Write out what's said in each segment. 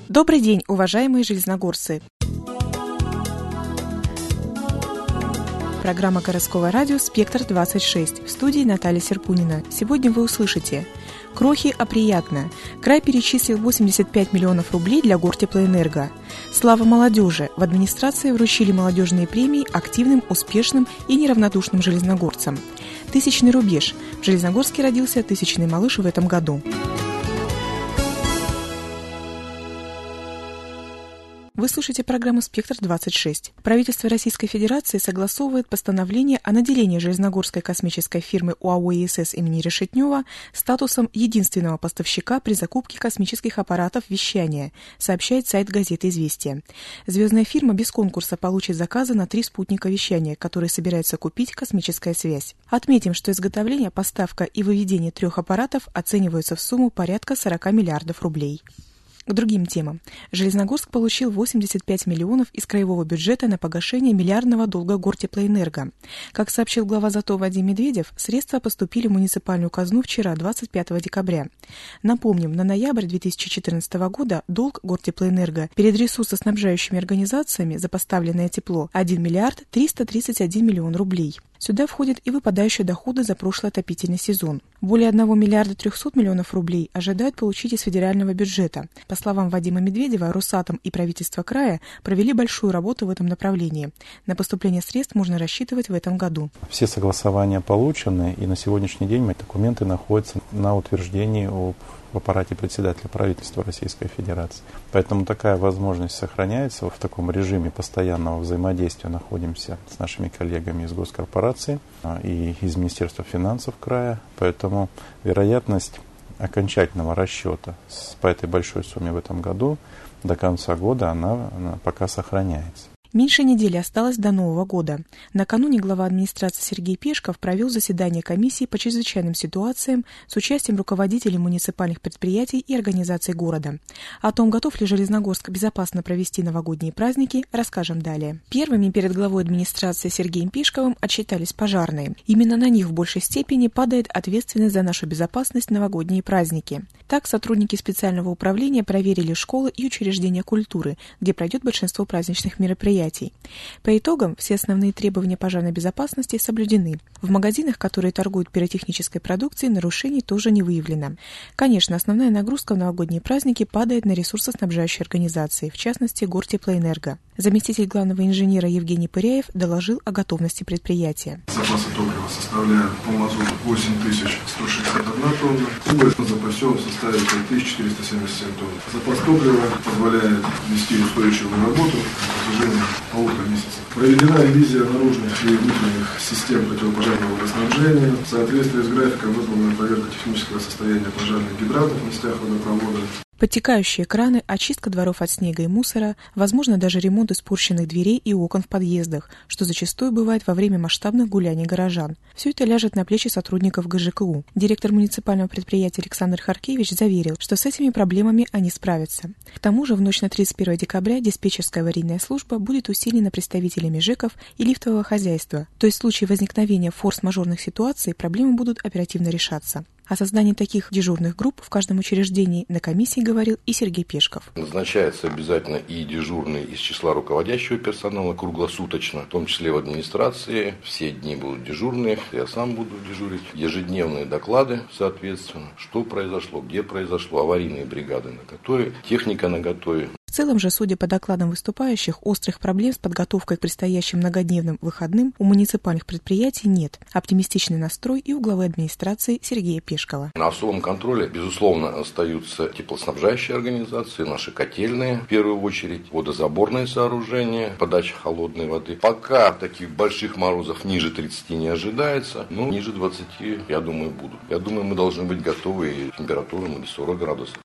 Добрый день, уважаемые железногорцы! Программа городского радио «Спектр-26». В студии Наталья Серпунина. Сегодня вы услышите: крохи, а приятно. Край перечислил 85 миллионов рублей для Гортеплоэнерго. Слава молодежи. В администрации вручили молодежные премии активным, успешным и неравнодушным железногорцам. Тысячный рубеж. В Железногорске родился тысячный малыш в этом году. Вы слушаете программу «Спектр-26». Правительство Российской Федерации согласовывает постановление о наделении железногорской космической фирмы УАО ИСС имени Решетнева статусом единственного поставщика при закупке космических аппаратов вещания, сообщает сайт газеты «Известия». Звездная фирма без конкурса получит заказы на 3 спутника вещания, которые собирается купить «Космическая связь». Отметим, что изготовление, поставка и выведение 3 аппаратов оцениваются в сумму порядка 40 миллиардов рублей. К другим темам. Железногорск получил 85 миллионов из краевого бюджета на погашение миллиардного долга Гортеплоэнерго. Как сообщил глава ЗАТО Вадим Медведев, средства поступили в муниципальную казну вчера, 25 декабря. Напомним, на ноябрь 2014 года долг Гортеплоэнерго перед ресурсоснабжающими организациями за поставленное тепло 1 миллиард 331 миллион рублей. Сюда входят и выпадающие доходы за прошлый отопительный сезон. Более 1 миллиарда 300 миллионов рублей ожидают получить из федерального бюджета. По словам Вадима Медведева, Росатом и правительство края провели большую работу в этом направлении. На поступление средств можно рассчитывать в этом году. Все согласования получены, и на сегодняшний день документы находятся на утверждении в аппарате председателя правительства Российской Федерации. Поэтому такая возможность сохраняется. В таком режиме постоянного взаимодействия находимся с нашими коллегами из госкорпорации и из Министерства финансов края. Поэтому вероятность окончательного расчета по этой большой сумме в этом году до конца года она пока сохраняется. Меньше недели осталось до Нового года. Накануне глава администрации Сергей Пешков провел заседание комиссии по чрезвычайным ситуациям с участием руководителей муниципальных предприятий и организаций города. О том, готов ли Железногорск безопасно провести новогодние праздники, расскажем далее. Первыми перед главой администрации Сергеем Пешковым отчитались пожарные. Именно на них в большей степени падает ответственность за нашу безопасность в новогодние праздники. Так, сотрудники специального управления проверили школы и учреждения культуры, где пройдет большинство праздничных мероприятий. По итогам, все основные требования пожарной безопасности соблюдены. В магазинах, которые торгуют пиротехнической продукцией, нарушений тоже не выявлено. Конечно, основная нагрузка в новогодние праздники падает на ресурсоснабжающие организации, в частности, Гортеплоэнерго. Заместитель главного инженера Евгений Пыряев доложил о готовности предприятия. Запасы топлива составляют по мазуту 8161 тонна. Уголь запасен в составе 5477 тонн. Запас топлива позволяет вести устойчивую работу на протяжении 1,5 месяца. Проведена ревизия наружных и внутренних систем противопожарного водоснабжения. В соответствии с графиком выполнена проверка технического состояния пожарных гидрантов на сетях водопровода. Подтекающие краны, очистка дворов от снега и мусора, возможно, даже ремонт испорченных дверей и окон в подъездах, что зачастую бывает во время масштабных гуляний горожан. Все это ляжет на плечи сотрудников ГЖКУ. Директор муниципального предприятия Александр Харкевич заверил, что с этими проблемами они справятся. К тому же в ночь на 31 декабря диспетчерская аварийная служба будет усилена представителями ЖЭКов и лифтового хозяйства, то есть в случае возникновения форс-мажорных ситуаций проблемы будут оперативно решаться. О создании таких дежурных групп в каждом учреждении на комиссии говорил и Сергей Пешков. Назначается обязательно и дежурный из числа руководящего персонала круглосуточно, в том числе в администрации. Все дни будут дежурные, я сам буду дежурить. Ежедневные доклады, соответственно, что произошло, где произошло, аварийные бригады на которые, техника наготове. В целом же, судя по докладам выступающих, острых проблем с подготовкой к предстоящим многодневным выходным у муниципальных предприятий нет. Оптимистичный настрой и у главы администрации Сергея Пешкова. На особом контроле, безусловно, остаются теплоснабжающие организации, наши котельные, в первую очередь, водозаборные сооружения, подача холодной воды. Пока таких больших морозов ниже 30 не ожидается, но ниже 20, я думаю, будут. Я думаю, мы должны быть готовы и к температурам до 40 градусов.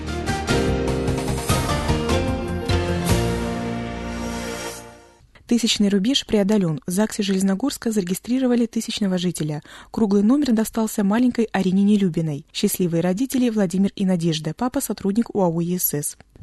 Тысячный рубеж преодолен. В ЗАГСе Железногорска зарегистрировали 1000-го жителя. Круглый номер достался маленькой Арине Нелюбиной. Счастливые родители Владимир и Надежда, папа сотрудник УАО ИСС.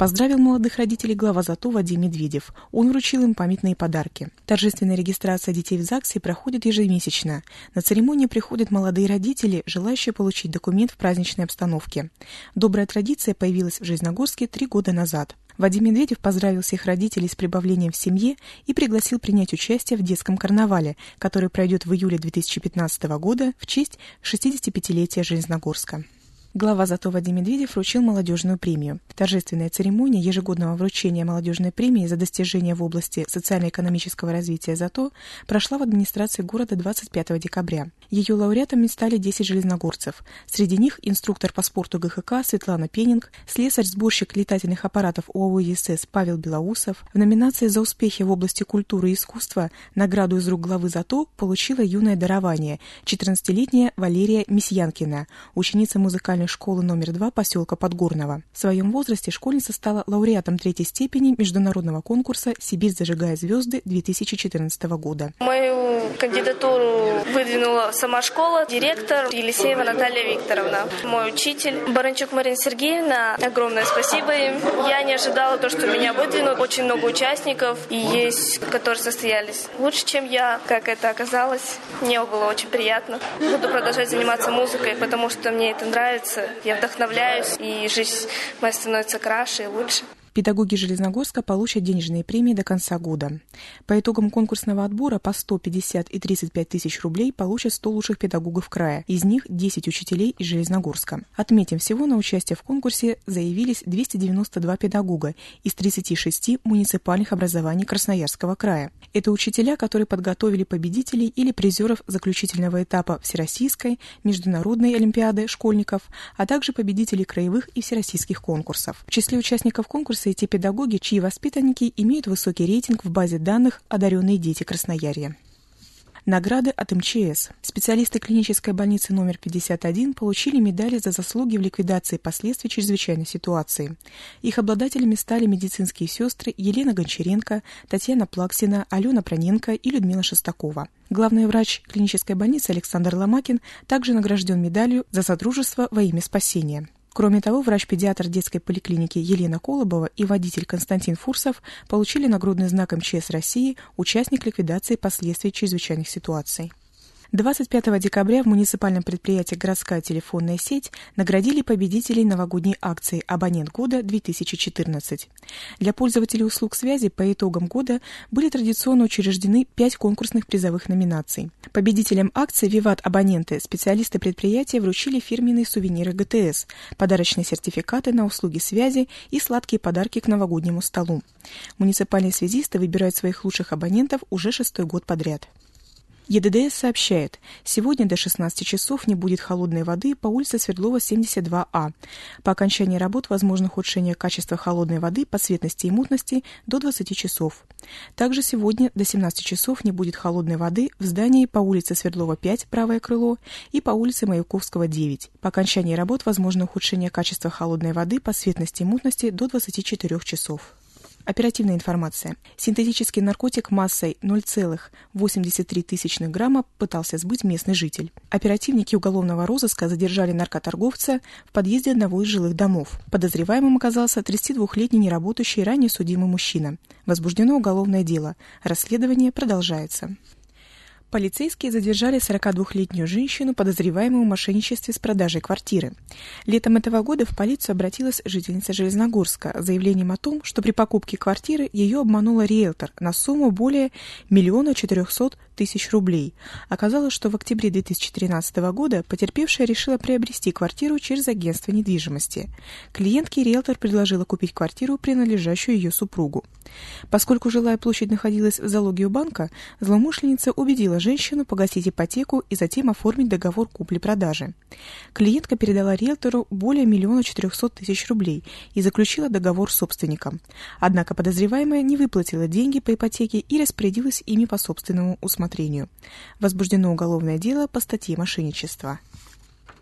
Поздравил молодых родителей глава ЗАТО Вадим Медведев. Он вручил им памятные подарки. Торжественная регистрация детей в ЗАГСе проходит ежемесячно. На церемонию приходят молодые родители, желающие получить документ в праздничной обстановке. Добрая традиция появилась в Железногорске 3 года назад. Вадим Медведев поздравил всех родителей с прибавлением в семье и пригласил принять участие в детском карнавале, который пройдет в июле 2015 года в честь 65-летия Железногорска. Глава ЗАТО Вадим Медведев вручил молодежную премию. Торжественная церемония ежегодного вручения молодежной премии за достижения в области социально-экономического развития ЗАТО прошла в администрации города 25 декабря. Ее лауреатами стали 10 железногорцев. Среди них инструктор по спорту ГХК Светлана Пенинг, слесарь-сборщик летательных аппаратов ОАО ЕСС Павел Белоусов. В номинации за успехи в области культуры и искусства награду из рук главы ЗАТО получила юное дарование 14-летняя Валерия Месьянкина, ученица музыкальной школы номер 2 поселка Подгорного. В своем возрасте школьница стала лауреатом 3-й степени международного конкурса «Сибирь зажигает звезды» 2014 года. Мою кандидатуру выдвинула сама школа, директор Елисеева Наталья Викторовна, мой учитель Баранчук Марина Сергеевна. Огромное спасибо им. Я не ожидала то, что меня выдвинут. Очень много участников и есть, которые состоялись лучше, чем я. Как это оказалось, мне было очень приятно. Буду продолжать заниматься музыкой, потому что мне это нравится. Я вдохновляюсь, и жизнь моя становится краше и лучше. Педагоги Железногорска получат денежные премии до конца года. По итогам конкурсного отбора по 100, 50 и 35 тысяч рублей получат 100 лучших педагогов края, из них 10 учителей из Железногорска. Отметим, всего на участие в конкурсе заявились 292 педагога из 36 муниципальных образований Красноярского края. Это учителя, которые подготовили победителей или призеров заключительного этапа Всероссийской, Международной олимпиады школьников, а также победителей краевых и всероссийских конкурсов. В числе участников конкурса и те педагоги, чьи воспитанники имеют высокий рейтинг в базе данных «Одаренные дети Красноярья». Награды от МЧС. Специалисты клинической больницы номер 51 получили медали за заслуги в ликвидации последствий чрезвычайной ситуации. Их обладателями стали медицинские сестры Елена Гончаренко, Татьяна Плаксина, Алена Проненко и Людмила Шестакова. Главный врач клинической больницы Александр Ломакин также награжден медалью за сотрудничество во имя спасения. Кроме того, врач-педиатр детской поликлиники Елена Колобова и водитель Константин Фурсов получили нагрудный знак МЧС России «Участник ликвидации последствий чрезвычайных ситуаций». 25 декабря в муниципальном предприятии «Городская телефонная сеть» наградили победителей новогодней акции «Абонент года-2014». Для пользователей услуг связи по итогам года были традиционно учреждены 5 конкурсных призовых номинаций. Победителям акции «Виват Абоненты» специалисты предприятия вручили фирменные сувениры ГТС, подарочные сертификаты на услуги связи и сладкие подарки к новогоднему столу. Муниципальные связисты выбирают своих лучших абонентов уже 6-й год подряд. ЕДДС сообщает, сегодня до 16 часов не будет холодной воды по улице Свердлова, 72А. По окончании работ возможно ухудшение качества холодной воды по цветности и мутности до 20 часов. Также сегодня до 17 часов не будет холодной воды в здании по улице Свердлова, 5, правое крыло, и по улице Маяковского, 9. По окончании работ возможно ухудшение качества холодной воды по цветности и мутности до 24 часов. Оперативная информация. Синтетический наркотик массой 0,83 грамма пытался сбыть местный житель. Оперативники уголовного розыска задержали наркоторговца в подъезде одного из жилых домов. Подозреваемым оказался 32-летний неработающий ранее судимый мужчина. Возбуждено уголовное дело. Расследование продолжается. Полицейские задержали 42-летнюю женщину, подозреваемую в мошенничестве с продажей квартиры. Летом этого года в полицию обратилась жительница Железногорска с заявлением о том, что при покупке квартиры ее обманула риэлтор на сумму более 1 400 000 рублей. Оказалось, что в октябре 2013 года потерпевшая решила приобрести квартиру через агентство недвижимости. Клиентке риэлтор предложила купить квартиру, принадлежащую ее супругу. Поскольку жилая площадь находилась в залоге у банка, злоумышленница убедила женщину погасить ипотеку и затем оформить договор купли-продажи. Клиентка передала риэлтору более 1 400 000 рублей и заключила договор с собственником. Однако подозреваемая не выплатила деньги по ипотеке и распорядилась ими по собственному усмотрению. Возбуждено уголовное дело по статье мошенничества.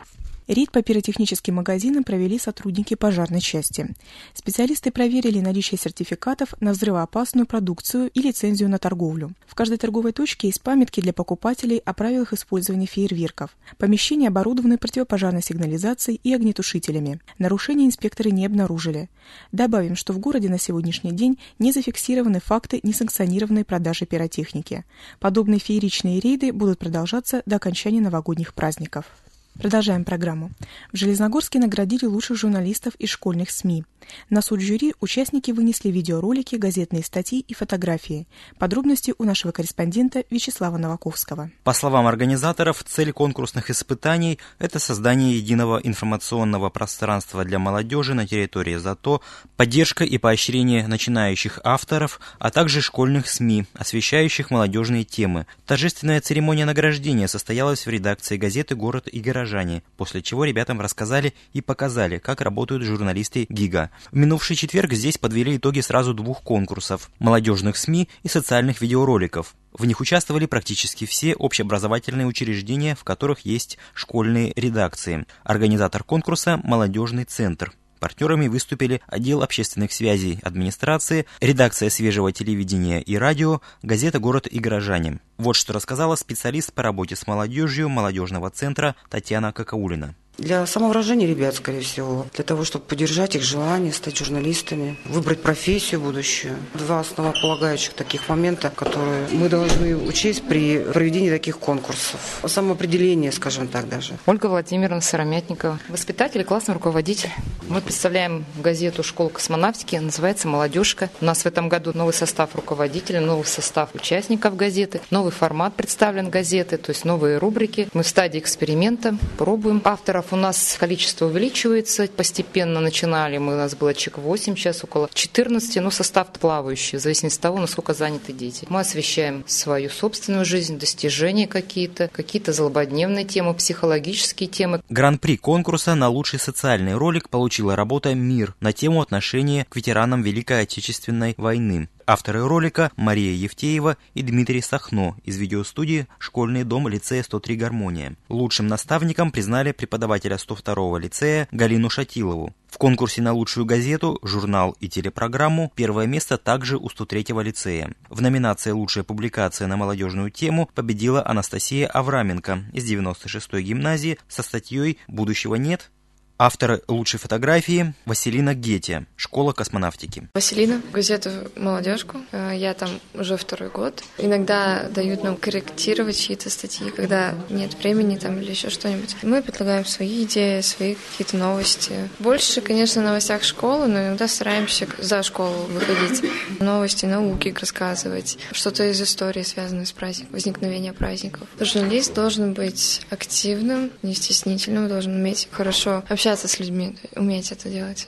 Рейд по пиротехническим магазинам провели сотрудники пожарной части. Специалисты проверили наличие сертификатов на взрывоопасную продукцию и лицензию на торговлю. В каждой торговой точке есть памятки для покупателей о правилах использования фейерверков. Помещения оборудованы противопожарной сигнализацией и огнетушителями. Нарушений инспекторы не обнаружили. Добавим, что в городе на сегодняшний день не зафиксированы факты несанкционированной продажи пиротехники. Подобные фееричные рейды будут продолжаться до окончания новогодних праздников. Продолжаем программу. В Железногорске наградили лучших журналистов из школьных СМИ. На суд жюри участники вынесли видеоролики, газетные статьи и фотографии. Подробности у нашего корреспондента Вячеслава Новаковского. По словам организаторов, цель конкурсных испытаний – это создание единого информационного пространства для молодежи на территории ЗАТО, поддержка и поощрение начинающих авторов, а также школьных СМИ, освещающих молодежные темы. Торжественная церемония награждения состоялась в редакции газеты «Город и горожане», после чего ребятам рассказали и показали, как работают журналисты ГИГа. В минувший четверг здесь подвели итоги сразу 2 конкурсов – молодежных СМИ и социальных видеороликов. В них участвовали практически все общеобразовательные учреждения, в которых есть школьные редакции. Организатор конкурса – «Молодежный центр». Партнерами выступили отдел общественных связей администрации, редакция свежего телевидения и радио, газета «Город и горожане». Вот что рассказала специалист по работе с молодежью молодежного центра Татьяна Какаулина. Для самовыражения ребят, скорее всего, для того, чтобы поддержать их желание стать журналистами, выбрать профессию будущую. 2 основополагающих таких момента, которые мы должны учесть при проведении таких конкурсов. Самоопределение, скажем так, даже. Ольга Владимировна Сыромятникова, воспитатель и классный руководитель. Мы представляем газету «Школа космонавтики», называется «Молодежка». У нас в этом году новый состав руководителей, новый состав участников газеты, новый формат представлен газеты, то есть новые рубрики. Мы в стадии эксперимента, пробуем авторов. У нас количество увеличивается, постепенно начинали, у нас было человек 8, сейчас около 14, но состав плавающий, в зависимости от того, насколько заняты дети. Мы освещаем свою собственную жизнь, достижения какие-то злободневные темы, психологические темы. Гран-при конкурса на лучший социальный ролик получила работа «Мир» на тему отношения к ветеранам Великой Отечественной войны. Авторы ролика Мария Евтеева и Дмитрий Сахно из видеостудии «Школьный дом лицея 103 «Гармония». Лучшим наставником признали преподавателя 102-го лицея Галину Шатилову. В конкурсе на лучшую газету, журнал и телепрограмму первое место также у 103-го лицея. В номинации «Лучшая публикация на молодежную тему» победила Анастасия Авраменко из 96-й гимназии со статьей «Будущего нет». Авторы лучшей фотографии Василина Гетя, школа космонавтики. Василина, газету «Молодежку». Я там уже 2-й год. Иногда дают нам корректировать чьи-то статьи, когда нет времени там или еще что-нибудь. Мы предлагаем свои идеи, свои какие-то новости. Больше, конечно, в новостях школы, но иногда стараемся за школу выходить. Новости, науки рассказывать. Что-то из истории, связанное с праздником, возникновением праздников. Журналист должен быть активным, не стеснительным, должен уметь хорошо общаться с людьми, уметь это делать.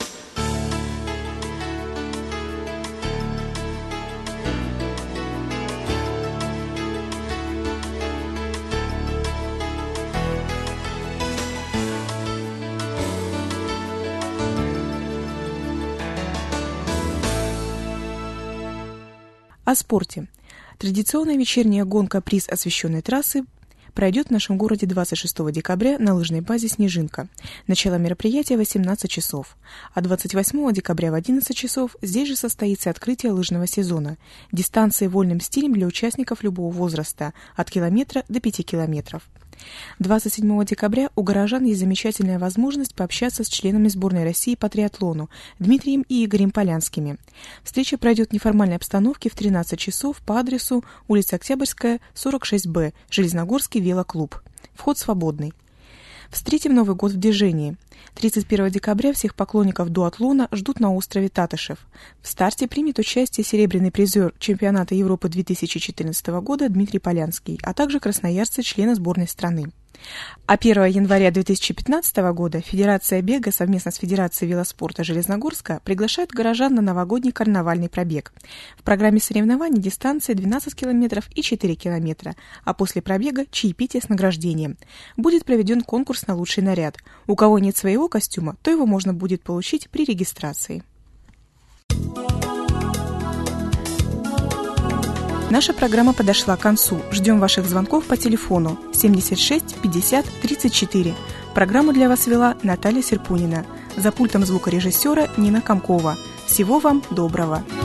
О спорте. Традиционная вечерняя гонка «Приз освещенной трассы» пройдет в нашем городе 26 декабря на лыжной базе «Снежинка». Начало мероприятия в 18 часов. А 28 декабря в 11 часов здесь же состоится открытие лыжного сезона. Дистанции вольным стилем для участников любого возраста – от километра до 5 километров. 27 декабря у горожан есть замечательная возможность пообщаться с членами сборной России по триатлону Дмитрием и Игорем Полянскими. Встреча пройдет в неформальной обстановке в 13 часов по адресу улица Октябрьская, 46Б, Железногорский велоклуб. Вход свободный. Встретим Новый год в движении. 31 декабря всех поклонников дуатлона ждут на острове Татышев. В старте примет участие серебряный призер чемпионата Европы 2014 года Дмитрий Полянский, а также красноярцы, члены сборной страны. А 1 января 2015 года Федерация бега совместно с Федерацией велоспорта Железногорска приглашает горожан на новогодний карнавальный пробег. В программе соревнований дистанция 12 километров и 4 километра, а после пробега чаепитие с награждением. Будет проведен конкурс на лучший наряд. У кого нет своего костюма, то его можно будет получить при регистрации. Наша программа подошла к концу. Ждем ваших звонков по телефону 76 50 34. Программу для вас вела Наталья Серпунина. За пультом звукорежиссера Нина Комкова. Всего вам доброго!